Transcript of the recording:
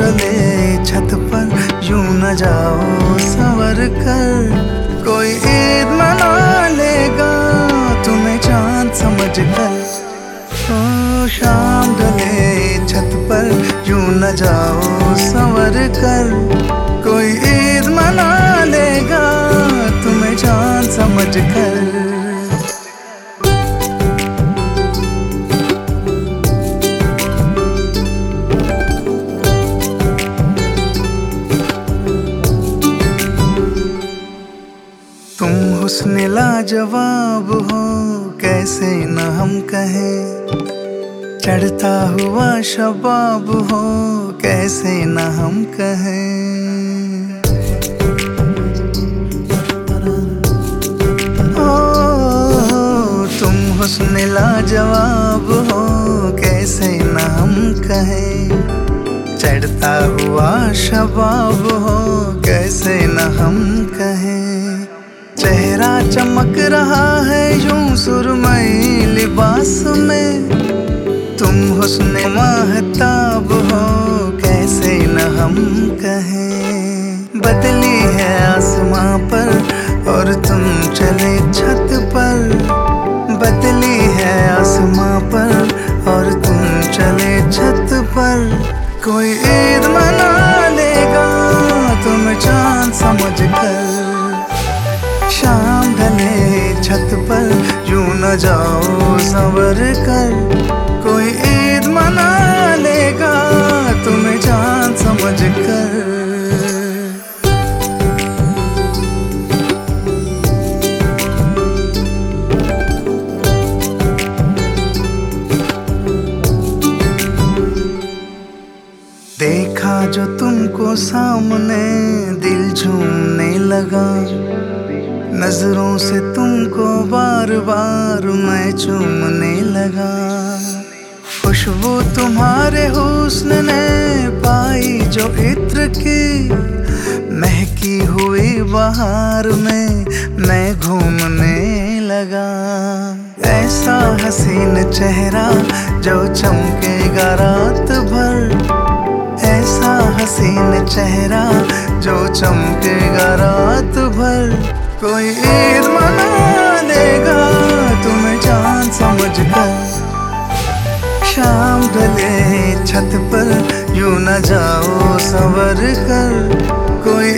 ढले छत पर यूं न जाओ संवर कर, कोई ईद मना लेगा तुम्हें चांद समझ कर। ओ शाम ढले छत पर यूं न जाओ संवर कर, कोई ईद मना लेगा तुम्हें चांद समझ कर। तुम हुस्न लाजवाब हो कैसे न हम कहें, चढ़ता हुआ शबाब हो कैसे न हम कहें। ओ तुम हुस्न लाजवाब हो कैसे न हम कहें, चढ़ता हुआ शबाब हो कैसे न हम कहें। चेहरा चमक रहा है यूं सुरमई लिबास में, तुम हुस्न महताब हो कैसे न हम कहें। बदली है आसमां पर और तुम चले छत पर, बदली है आसमां पर और तुम चले छत पर, कोई ईद मना लेगा तुम चांद समझ कर। शाम ढले छत पर यूं न जाओ संवर कर, कोई ईद मना लेगा तुम्हें चांद समझ कर। देखा जो तुमको सामने दिल झूमने लगा, नजरों से तुमको बार बार मैं चूमने लगा। खुशबू तुम्हारे हुस्न ने पाई जो इत्र की, महकी हुई बहार में मैं घूमने लगा। ऐसा हसीन चेहरा जो चमकेगा रात भर, ऐसा हसीन चेहरा जो चमकेगा रात भर, कोई ईद मना लेगा तुम्हें चांद समझ कर। शाम ढले छत पर यूं न जाओ संवर कर, कोई